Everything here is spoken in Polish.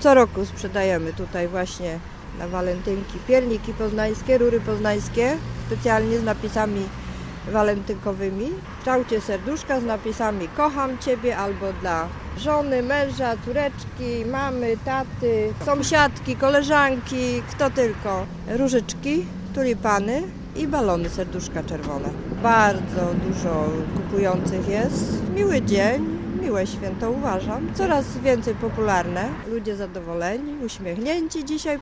Co roku sprzedajemy tutaj właśnie na walentynki pierniki poznańskie, rury poznańskie, specjalnie z napisami walentynkowymi. W kształcie serduszka z napisami kocham Ciebie albo dla żony, męża, córeczki, mamy, taty, sąsiadki, koleżanki, kto tylko. Różyczki, tulipany i balony serduszka czerwone. Bardzo dużo kupujących jest. Miły dzień. Miłe święto uważam. Coraz więcej popularne. Ludzie zadowoleni, uśmiechnięci dzisiaj